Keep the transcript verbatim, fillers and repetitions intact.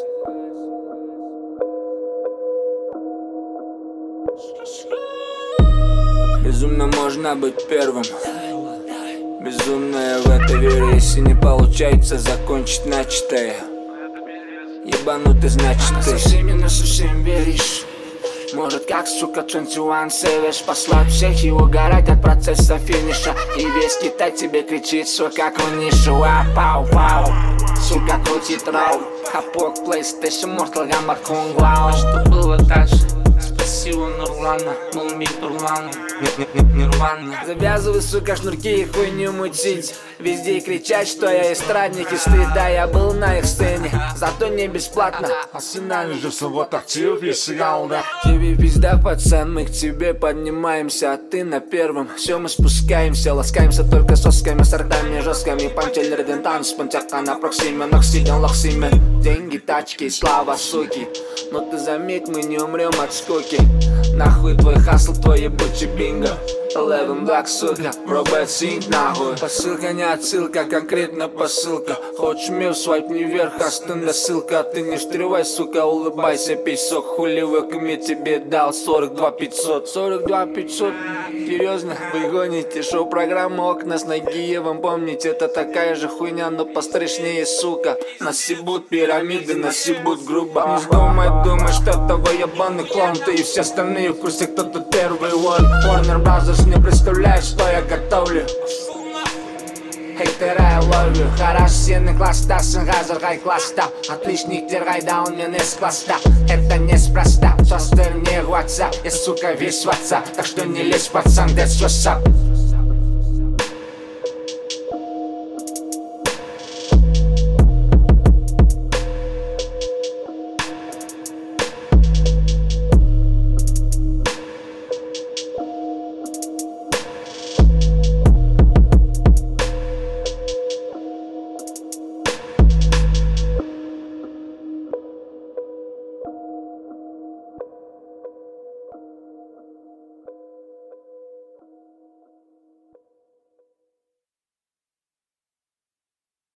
Безумно можно быть первым. Безумная в это верю, если не получается закончить начатое. Ебанутый, значит ты. Она со всеми, но со всеми веришь. Может как, сука, двадцать один Savage послать всех и угорать от процесса финиша. И весь Китай тебе кричит, сука, как у Ниши. Пау, пау, сука, крутит рау. Хапок, PlayStation, Mortal Kombat, Kung Lao. Что было дальше? Спасибо, Нурлана, был миг Нурлана, Нирвана. Завязывай, сука, шнурки и хуйню мутить. Везде кричать, что я эстрадник и стыда. Я был на их сцене, зато не бесплатно. Арсенальный же вот актив, если да. Тебе пизда, пацан, мы к тебе поднимаемся, а ты на первом. Все мы спускаемся, ласкаемся только сосками, с ртами жесткими. Памтель редентан, спонтяка на проксиме, ноксиден, лохсимен. Деньги, тачки, слава, суки. Но ты заметь, мы не умрем от скуки. Нахуй твой хасл, твой ебучий бинго. Eleven Black, сука, пробует синк нахуй. Посылка не отсылка, конкретно посылка. Хочешь мир, свайпни вверх, остынь ссылка. Ты не встревай, сука, улыбайся, песок. Хулевой кме тебе дал сорок два пятьсот. Сорок два пятьсот, серьезно, вы гоните. Шоу-программа «Окна» с Нагиевым. Помните, это такая же хуйня, но пострашнее, сука. Насибут пирамиды, насибут грубо. Не вздумай, думай, что твой ебаный клон. Ты и все остальные в курсе, кто тут первый. One Warner Brothers не представляет, что я готовлю. Хейтера, я ловлю. Хорош, сильный класс, да, сынгазер, гай класста. Отличник, дергай, да, он мне с класста. Это неспроста, состер не глотца. Я, сука, весь в отца, так что не лезь, пацан, that's what's up.